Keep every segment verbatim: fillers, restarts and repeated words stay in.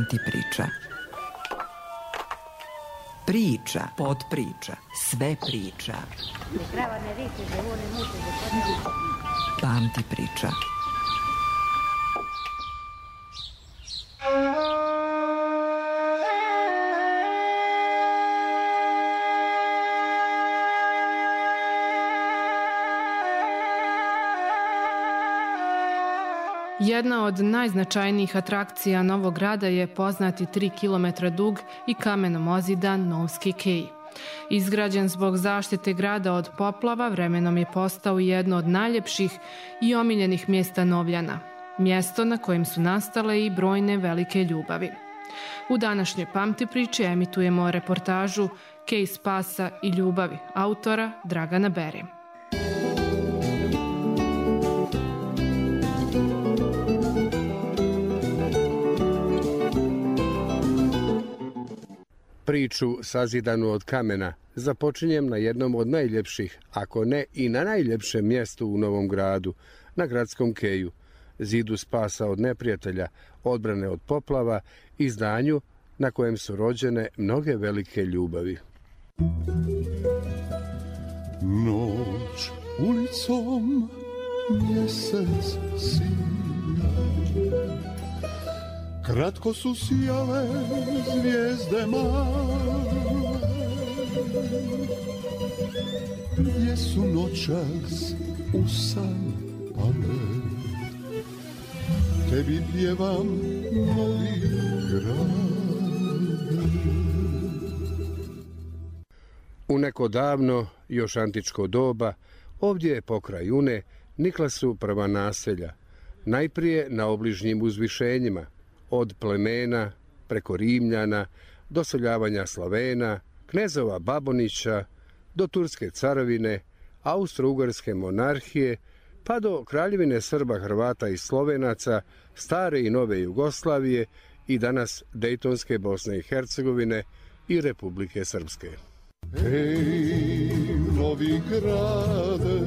Pamti priča. Priča, podpriča, sve priča. Pamti priča. Jedna od najznačajnijih atrakcija Novog Grada je poznati tri kilometra dug i kamenom ozidan Novski kej. Izgrađen zbog zaštite grada od poplava, vremenom je postao jedno od najljepših i omiljenih mjesta Novljana. Mjesto na kojem su nastale i brojne velike ljubavi. U današnjoj Pamti priči emitujemo reportažu Kej spasa i ljubavi autora Dragana Bere. Priču sazidanu od kamena započinjem na jednom od najljepših, ako ne i na najljepšem mjestu u Novom Gradu, na gradskom keju, zidu spasa od neprijatelja, odbrane od poplava i zdanju na kojem su rođene mnoge velike ljubavi. Noć ulicom mjesec sija, kratko su sijale zvijezde male, gdje su noćas u san pale, tebi pjevam Novi Grad. U neko davno, još antičko doba, ovdje pokraj Une nikla su prva naselja, najprije na obližnjim uzvišenjima, od plemena, preko Rimljana, do seljavanja Slavena, knezova Babonića, do Turske carovine, Austro-Ugarske monarhije, pa do kraljevine Srba, Hrvata i Slovenaca, stare i nove Jugoslavije i danas Dejtonske Bosne i Hercegovine i Republike Srpske. Ej, Novi Grade,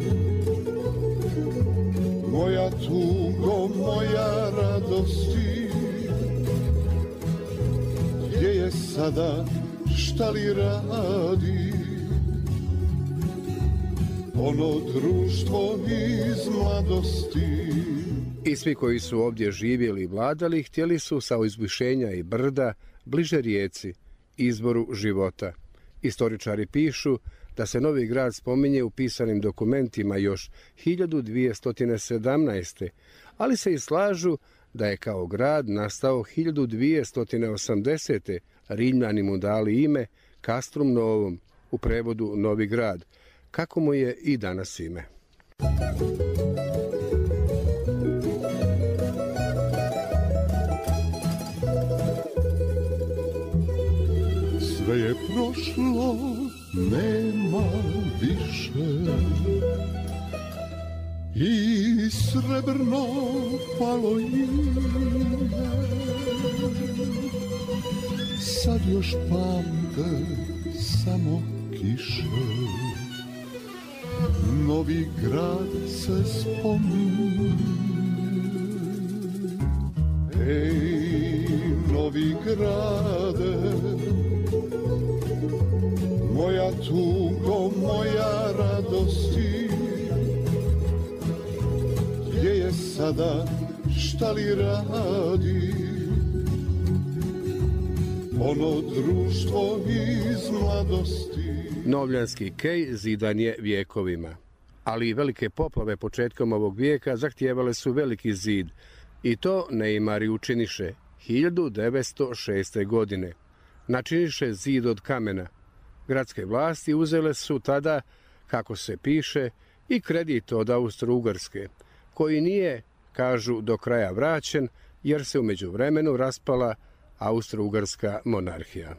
moja tugo, moja radosti, gdje je sada, šta li radi ono društvo iz mladosti? I svi koji su ovdje živjeli i vladali htjeli su sa uzvišenja i brda bliže rijeci, izvoru života. Istoričari pišu da se Novi Grad spominje u pisanim dokumentima još hiljadu dvjesto sedamnaeste. ali se i slažu da je kao grad nastao hiljadu dvjesto osamdesete. Rimljani mu dali ime Castrum Novum, u prevodu Novi Grad, kako mu je i danas ime. Sve je prošlo, nema više, i srebrno palo ime, sad još pamte samo kiše, Novi Grad se spominje. Ej, Novi Grade, moja tugo, moja radosti, gdje je sada, šta li radi ono društvo iz mladosti? Novljanski kej zidan je vjekovima, ali i velike poplave početkom ovog vijeka zahtijevale su veliki zid, i to neimari učiniše hiljadu devetsto šeste. godine. Načiniše zid od kamena. Gradske vlasti uzele su tada, kako se piše, i kredit od Austro-Ugarske, koji nije, kažu, do kraja vraćen, jer se u međuvremenu raspala Austro-Ugarska monarhija.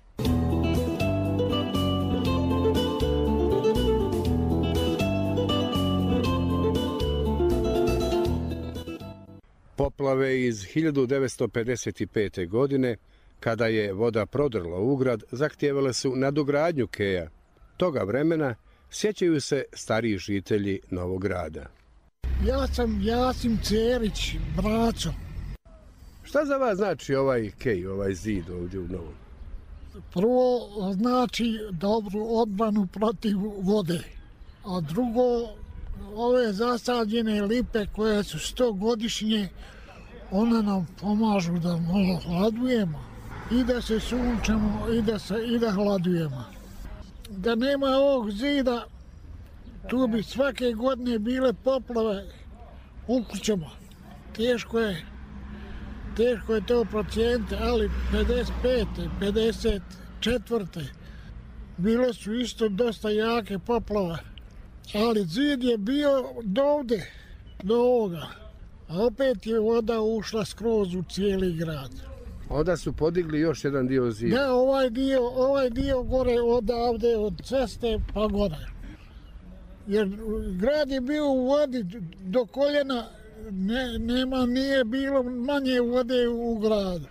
Poplave iz hiljadu devetsto pedeset pete. godine, kada je voda prodrla u grad, zahtijevale su nadogradnju keja. Toga vremena sjećaju se stariji žitelji Novog Grada. Ja sam Jasim Cerić, braćo. Šta za vas znači ovaj kej, ovaj zid ovdje u Novom? Prvo znači dobru odbranu protiv vode, a drugo ove zasađene lipe koje su stogodišnje, one nam pomažu da malo hladujemo i da se sunčemo i da, se, i da hladujemo. Da nema ovog zida, tu bi svake godine bile poplave u kućama. Teško je, teško je to procijeniti, ali pedeset pete, pedeset četvrte bile su isto dosta jake poplave. Ali zid je bio do ovde, do ovoga. A opet je voda ušla skroz u cijeli grad. Onda su podigli još jedan dio zida. Da, ovaj dio, ovaj dio gore odavde, od ceste pa gore. Jer grad je bio u vodi do koljena, ne, nema, nije bilo manje vode u gradu.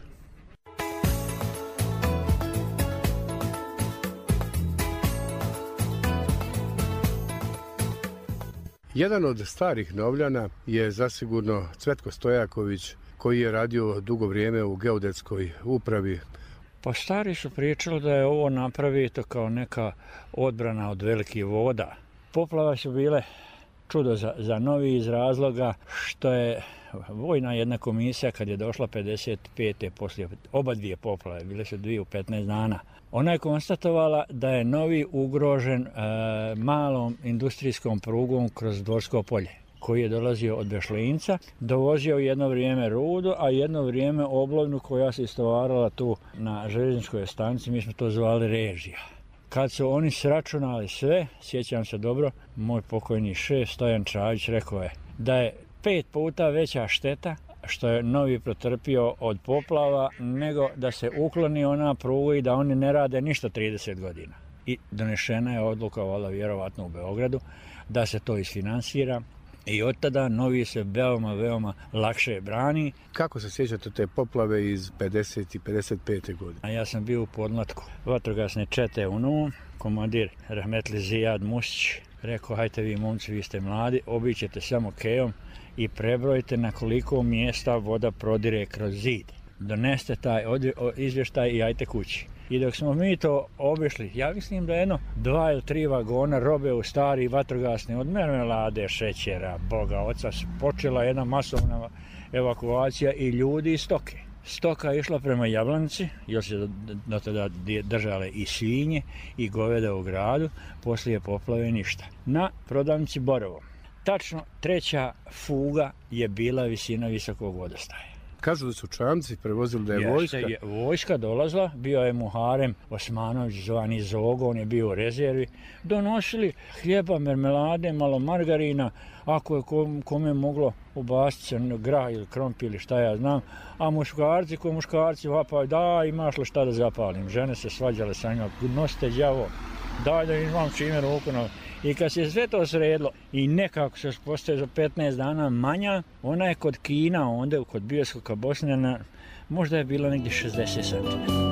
Jedan od starih Novljana je zasigurno Cvetko Stojaković, koji je radio dugo vrijeme u geodetskoj upravi. Pa stari su pričali da je ovo napravito kao neka odbrana od velikih voda. Poplava su bile čudo za, za novi iz razloga što je vojna jedna komisija kad je došla pedeset pete poslije oba dvije poplave, bile su dvije u petnaest dana. Ona je konstatovala da je novi ugrožen e, malom industrijskom prugom kroz Dvorsko polje, koji je dolazio od Bešlinca, dovozio jedno vrijeme rudu, a jedno vrijeme oblovnu koja se istovarala tu na željezničkoj stanici, mi smo to zvali režija. Kad su oni sračunali sve, sjećam se dobro, moj pokojni šef Stojan Čavić rekao je da je pet puta veća šteta što je novi protrpio od poplava, nego da se ukloni ona pruga i da oni ne rade ništa trideset godina. I donešena je odluka, valjda vjerovatno u Beogradu, da se to isfinansira. I od tada novi se veoma, veoma lakše brani. Kako se sjećate te poplave iz pedeset i pedeset pete godine? A ja sam bio u podmlatku vatrogasne čete u Novom, komandir rahmetli Zijad Musić rekao, hajte vi momci, vi ste mladi, obićete samo kejom i prebrojite na koliko mjesta voda prodire kroz zid. Doneste taj izvještaj i ajte kući. I dok smo mi to obišli, ja mislim da jedno dva ili tri vagona robe u stari vatrogasni od mermelade, šećera, Boga oca, počela jedna masovna evakuacija i ljudi i stoke. Stoka je išla prema Jablanici, jer se do tada držale i svinje i goveda u gradu, poslije poplave ništa. Na prodavnici Borovo. Tačno treća fuga je bila visina visokog vodostaja. Kažu da su čamci prevozili da je Jeste, vojska. Je, vojska dolazla, bio je Muharem Osmanović zvani Zogo, on je bio u rezervi. Donosili hljeba, mermelade, malo margarina, ako je kome moglo ubaciti se grah ili krompir ili šta ja znam. A muškarci, ko muškarci vapaju, da imaš li šta da zapalim. Žene se svađale sa njima, nosite đavo, daj da imam čime ruku na... I kad se sve to sredilo i nekako se postoje za petnaest dana manja, ona je kod Kina, onda kod bioskoka Bosnjana, možda je bila negdje šezdeset centimetara.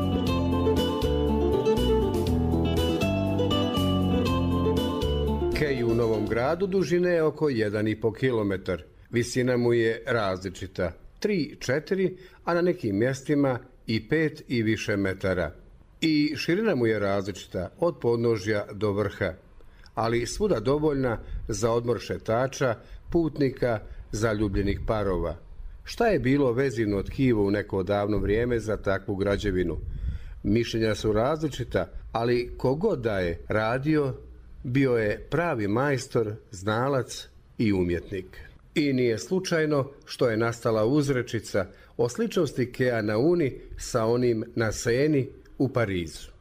Kej u Novom Gradu dužine je oko jedan i pol kilometar. Visina mu je različita, tri, četiri, a na nekim mjestima i pet i više metara. I širina mu je različita, od podnožja do vrha, ali svuda dovoljna za odmor šetača, putnika, zaljubljenih parova. Šta je bilo vezivno tkivo u neko davno vrijeme za takvu građevinu? Mišljenja su različita, ali kogod da je radio, bio je pravi majstor, znalac i umjetnik. I nije slučajno što je nastala uzrečica o sličnosti keja na Uni sa onim na Seni u Parizu.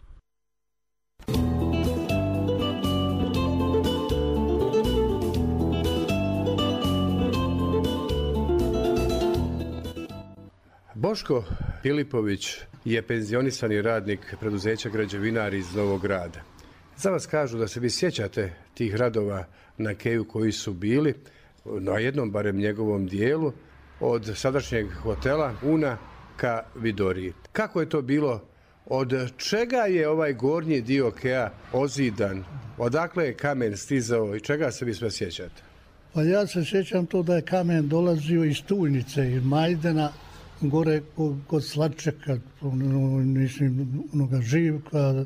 Boško Filipović je penzionisani radnik preduzeća Građevinari iz Novog Grada. Za vas kažu da se vi sjećate tih radova na keju koji su bili, na jednom barem njegovom dijelu, od sadašnjeg hotela Una ka Vidoriji. Kako je to bilo? Od čega je ovaj gornji dio keja ozidan? Odakle je kamen stizao i čega se vi sve sjećate? Pa ja se sjećam to da je kamen dolazio iz Tujnice, iz Majdena, gore kod Slačeka, mislim, onoga Živka,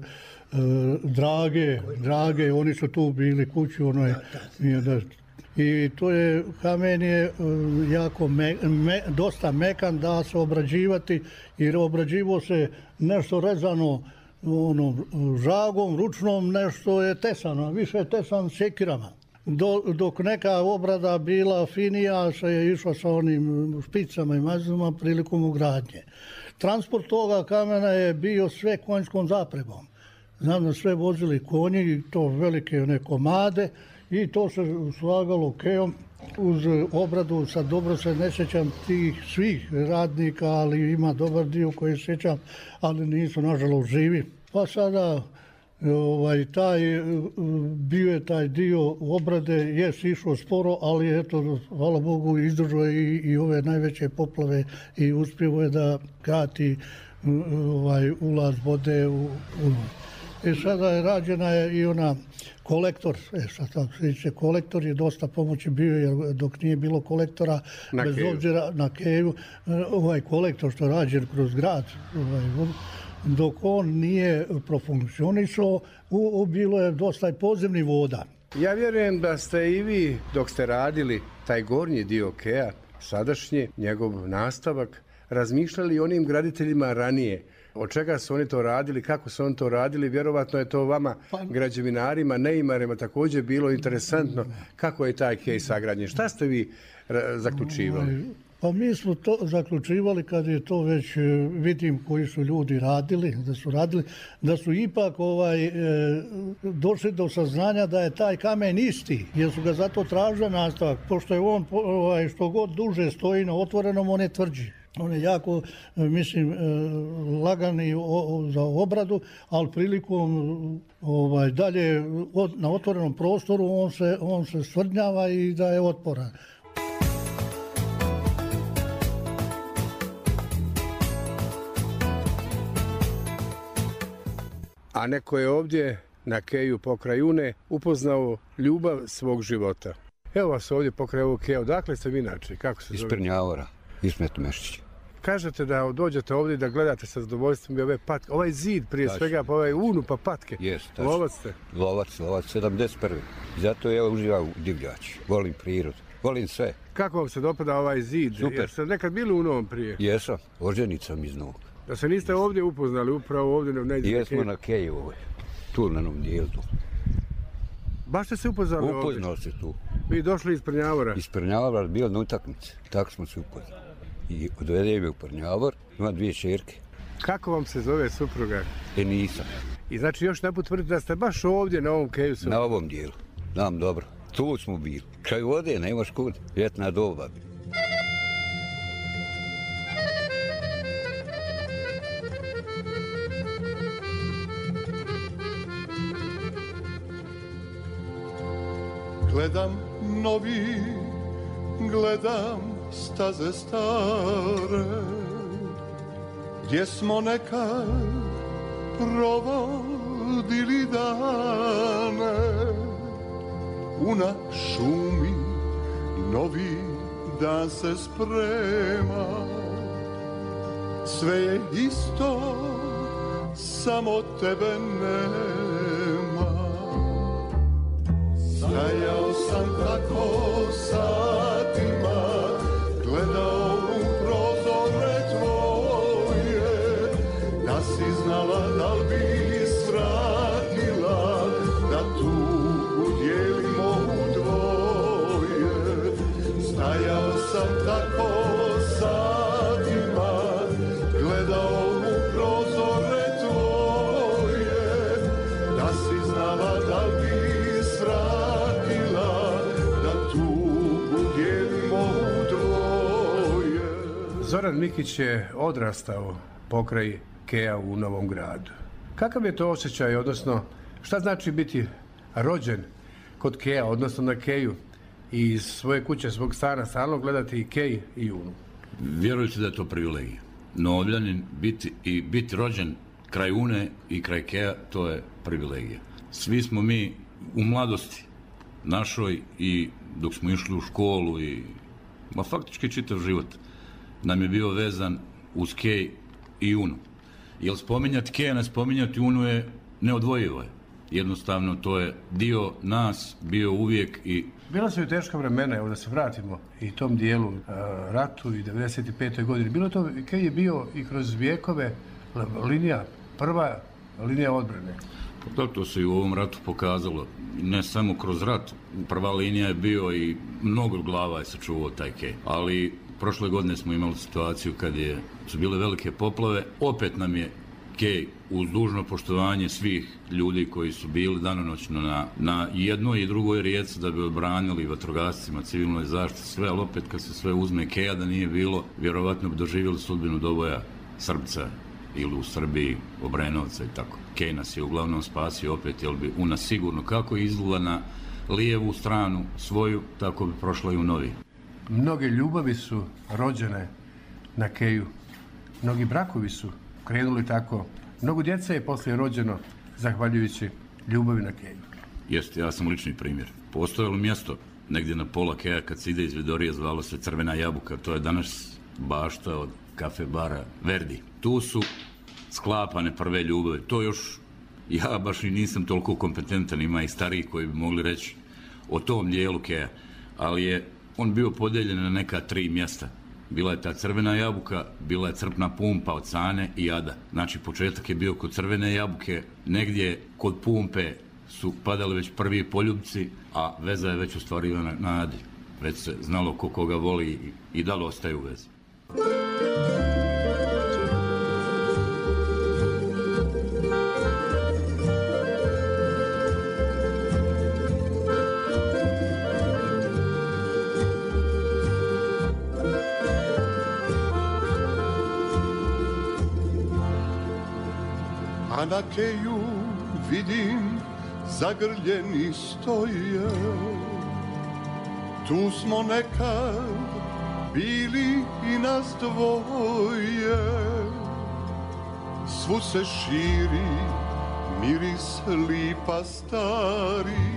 Drage, Drage, oni su tu bili kuću, ono je, da, i to je, kamen je jako me, me, dosta mekan da se obrađivati, jer obrađivo se nešto rezano ono, žagom, ručnom, nešto je tesano, više je tesan sekirama. Do, dok neka obrada bila finija, se je išla sa onim špicama i mazima prilikom ugradnje. Transport toga kamena je bio sve konjskom zapregom. Znam da sve vozili konji, to velike one komade, i to se slagalo kejom uz obradu. Sad dobro se ne sjećam tih svih radnika, ali ima dobar dio koji sjećam, ali nisu nažalost živi. Pa sada ovaj, taj, bio je taj dio obrade, je išao sporo, ali eto, hvala Bogu, izdržao i, i ove najveće poplave i uspio je da krati ovaj, ulaz vode u, u I sada je rađena je i ona kolektor, e sad se kolektor je dosta pomoći bio, jer dok nije bilo kolektora, na bez keju. obzira na keju, ovaj kolektor što je rađen kroz grad, ovaj, dok on nije profunkcionisao, u, u bilo je dosta i podzemni voda. Ja vjerujem da ste i vi, dok ste radili taj gornji dio keja, sadašnji, njegov nastavak, razmišljali o onim graditeljima ranije. Od čega su oni to radili, kako su oni to radili, vjerovatno je to vama, građevinarima, neimarima, također bilo interesantno kako je taj kej sagrađen. Šta ste vi zaključivali? Pa mi smo to zaključivali kad je to već, vidim koji su ljudi radili, da su radili, da su ipak ovaj, došli do saznanja da je taj kamen isti, jer su ga zato tražili nastavak, pošto je on ovaj, što god duže stoji na otvorenom, on je tvrđi. On je jako, mislim, lagani za obradu, ali prilikom ovaj, dalje na otvorenom prostoru on se, on se stvrdnjava i da je otporan. A neko je ovdje na keju pokraj Une upoznao ljubav svog života. Evo vas ovdje pokraj ovog keja. Odakle ste vi inače? Kako se zove? Iz Prnjavora, Ismet Mešić. Kažete da dođete ovdje da gledate sa zadovoljstvom i ove patke. Ovaj zid prije Daš. svega, pa ovaj Unu pa patke. Jest, lovac ste? Lovac, lovac, sedamdeset prvi. Zato ja uživam u divljači. Volim prirodu, volim sve. Kako vam se dopada ovaj zid? Super. Jer ste nekad bili u Novom prije? Jesam, oženicam iz Novog. Da se niste ovdje upoznali, upravo ovdje? Ne Jesmo na keju ovdje, tu na onom dijelu. Baš ste se upoznali ovdje? Upoznao se tu. Vi došli iz Prnjavora? Iz Prnjavora, bio na utakmici, tako smo se upoznali. I odvede me u Prnjavor, ima dvije čerke. Kako vam se zove supruga? Enisa. I znači još naput tvrdite da ste baš ovdje na ovom keju? Na ovom dijelu, znam dobro. Tu smo bili. Kraj vode, nemaš kud, ljetna doba. Gledam novi, gledam staze stare, gdje smo nekad provodili dane. Una šumi, novi dan se sprema, sve je isto, samo tebe nema. Stajao sam tako satima, gledao u prozore tvoje, da si znala da li bi svratila, da tugu dijelimo u dvoje. Stajao sam tako satima, gledao u prozore tvoje, da si znala da li bi svratila, da tugu dijelimo u dvoje. Zoran Mikić je odrastao pokraj keja u Novom Gradu. Kakav je to osjećaj, odnosno šta znači biti rođen kod keja, odnosno na keju i iz svoje kuće, svog stana stalno gledati i kej i Unu? Vjerujte da je to privilegija. Novljanin biti i biti rođen kraj Une i kraj keja, to je privilegija. Svi smo mi u mladosti našoj i dok smo išli u školu i ma faktički čitav život nam je bio vezan uz Kej i Unu. Jer spominjati Keja, ne spominjati Unu je neodvojivo. Jednostavno, to je dio nas bio uvijek i... Bila su i teška vremena, evo da se vratimo i tom dijelu uh, ratu i devedeset petoj godini. Bilo to, Kej je bio i kroz vijekove linija, prva linija odbrane. Da, to se i u ovom ratu pokazalo. Ne samo kroz rat, prva linija je bio i mnogo glava je sačuvao taj Kej. Ali prošle godine smo imali situaciju kad je, su bile velike poplave. Opet nam je Kej, uz dužno poštovanje svih ljudi koji su bili danonoćno na, na jednoj i drugoj rijeci da bi odbranili vatrogascima, civilnoj zaštiti, sve, ali opet kad se sve uzme Keja da nije bilo, vjerovatno bi doživjeli sudbinu Doboja, Srbca ili u Srbiji, Obrenovca i tako. Kej nas je uglavnom spasio opet, jer bi Una sigurno kako izlila na lijevu stranu svoju, tako bi prošla i u novi. Mnoge ljubavi su rođene na Keju. Mnogi brakovi su krenuli tako. Mnogo djece je poslije rođeno zahvaljujući ljubavi na Keju. Jeste, ja sam lični primjer. Postojalo mjesto negdje na pola Keja kad se ide iz Vidorije, zvalo se Crvena jabuka. To je danas bašta od kafe bara Verdi. Tu su sklapane prve ljubavi. To još ja baš i nisam toliko kompetentan, ima i stariji koji bi mogli reći o tom dijelu Keja. Ali je on bio podijeljen na neka tri mjesta. Bila je ta Crvena jabuka, bila je crpna pumpa od Sane i Ada. Znači, početak je bio kod Crvene jabuke, negdje kod pumpe su padali već prvi poljubci, a veza je već ostvarivana na Adi. Već se znalo ko koga voli i, i da li ostaje u vezi. A na Keju vidim zagrljeni stoje. Tu smo nekad bili i nas dvoje. Svu se širi miris lipa stari,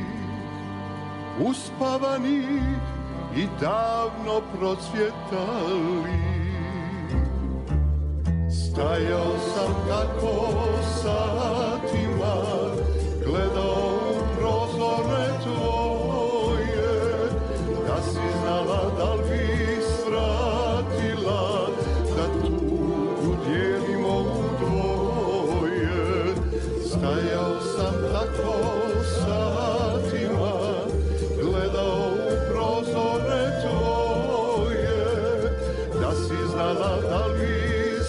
uspavani i davno procvjetali. Stajao sam tako satima, gledao u prozore tvoje, da si znala da li bi svratila, da tugu dijelimo u dvoje. Stajao sam tako satima, gledao u prozore tvoje, da si znala da li bi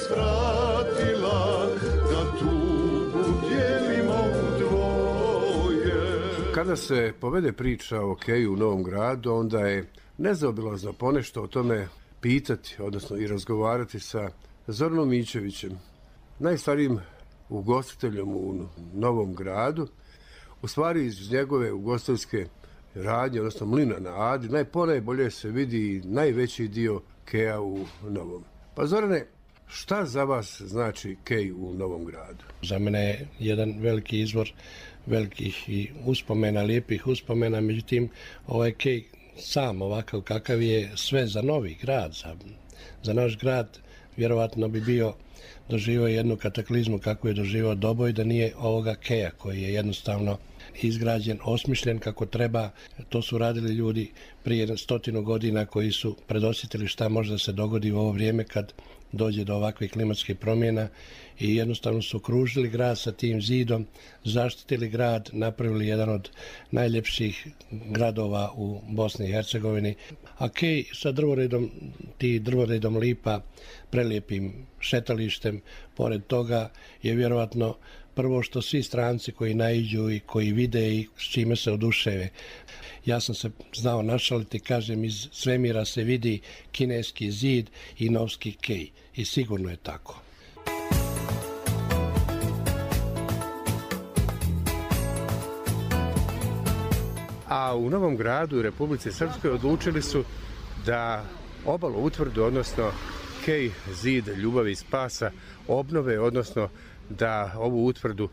svratila, da tugu dijelimo u dvoje. Kada se povede priča o Keju u Novom Gradu, onda je nezaobilazno ponešto o tome pitati, odnosno i razgovarati sa Zoranom Mićevićem, najstarijim ugostiteljom u Novom Gradu. U stvari iz njegove ugostiteljske radnje, odnosno mlina na Adi, najponajbolje se vidi najveći dio Keja u Novom. Pa Zorane, šta za vas znači Kej u Novom Gradu? Za mene je jedan veliki izvor velikih i uspomena, lijepih uspomena, međutim ovaj Kej sam ovakav kakav je sve za Novi Grad, za, za naš grad vjerovatno bi bio doživio jednu kataklizmu kako je doživio Doboj da nije ovoga Keja koji je jednostavno izgrađen, osmišljen kako treba. To su radili ljudi prije stotinu godina koji su predosjetili šta može da se dogodi u ovo vrijeme kad dođe do ovakvih klimatskih promjena i jednostavno su okružili grad sa tim zidom, zaštitili grad, napravili jedan od najljepših gradova u Bosni i Hercegovini. A Kej sa drvoredom, ti drvoredom lipa, prelijepim šetalištem, pored toga je vjerovatno prvo što svi stranci koji naiđu i koji vide i s čime se oduševe. Ja sam se znao našaliti, kažem, iz svemira se vidi kineski zid i novski Kej. I sigurno je tako. A u Novom Gradu i Republici Srpskoj odlučili su da obalu utvrdu, odnosno Kej, zid ljubavi i spasa, obnove, odnosno da ovu utvrdu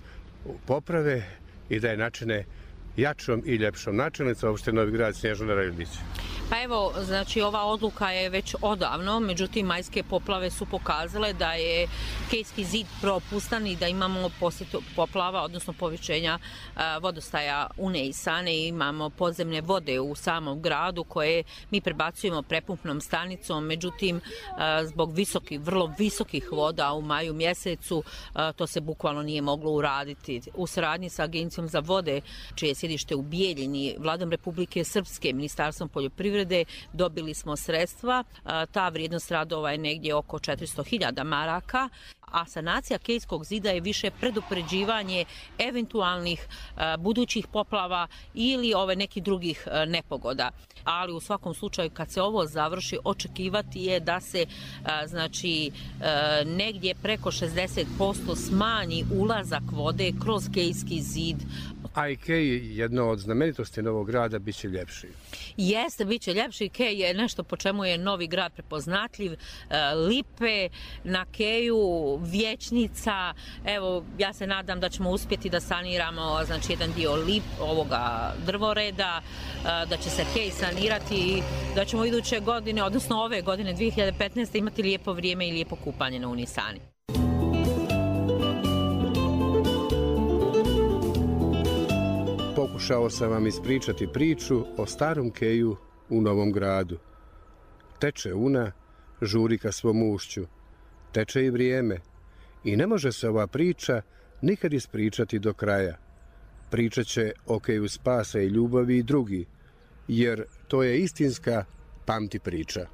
poprave i da je načine jačom i ljepšom. Načelnica opštine Novi Grad Snježana Rajudić. Pa evo, znači ova odluka je već odavno, međutim majske poplave su pokazale da je Kejski zid propustan i da imamo poslije poplava, odnosno povećenja vodostaja Une i Sane, i imamo podzemne vode u samom gradu koje mi prebacujemo prepumpnom stanicom, međutim zbog visokih, vrlo visokih voda u maju mjesecu to se bukvalno nije moglo uraditi. U saradnji sa Agencijom za vode, čije je sjedište u Bijeljini, Vladom Republike Srpske, Ministarstvom poljoprivrede, dobili smo sredstva. Ta vrijednost radova je negdje oko četiristo hiljada maraka, a sanacija Kejskog zida je više predupređivanje eventualnih budućih poplava ili ove nekih drugih nepogoda. Ali u svakom slučaju kad se ovo završi, očekivati je da se znači negdje preko šezdeset posto smanji ulazak vode kroz Kejski zid. A i Kej, jedno od znamenitosti Novog grada, bit će ljepši. Jeste, bit će ljepši. Kej je nešto po čemu je Novi grad prepoznatljiv. Lipe na Keju, vječnica. Evo, ja se nadam da ćemo uspjeti da saniramo znači, jedan dio lip ovoga drvoreda, da će se Kej sanirati i da ćemo iduće godine, odnosno ove godine, dvije hiljade petnaeste. imati lijepo vrijeme i lijepo kupanje na Uni Sani. Pokušao sam vam ispričati priču o starom Keju u Novom gradu. Teče Una, žuri ka svom ušću. Teče i vrijeme. I ne može se ova priča nikad ispričati do kraja. Pričat će o Keju spasa i ljubavi i drugi, jer to je istinska pamti priča.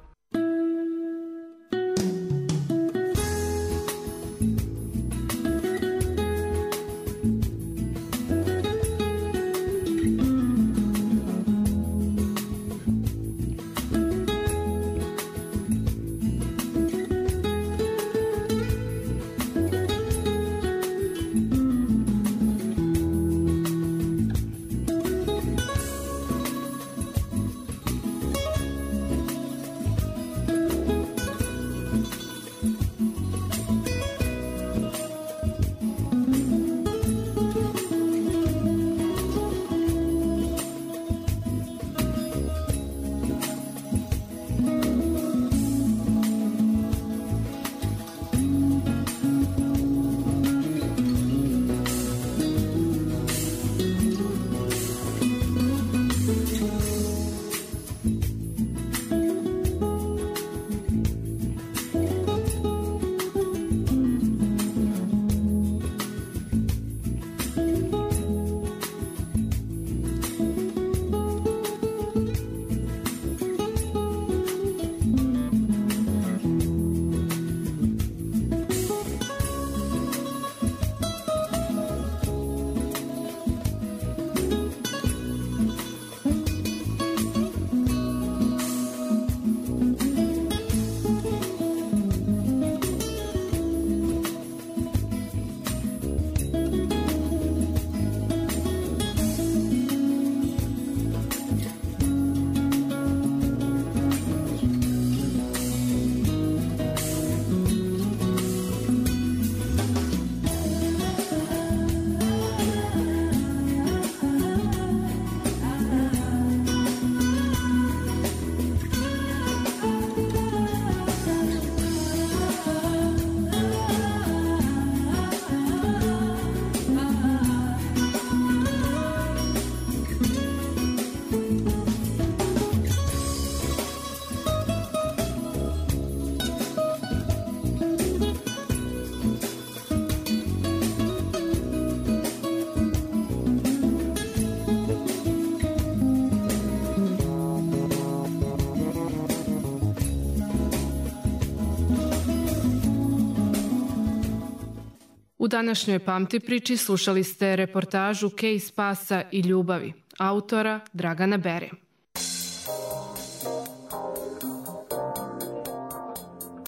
U današnjoj Pamti priči slušali ste reportažu Kej spasa i ljubavi, autora Dragana Bere.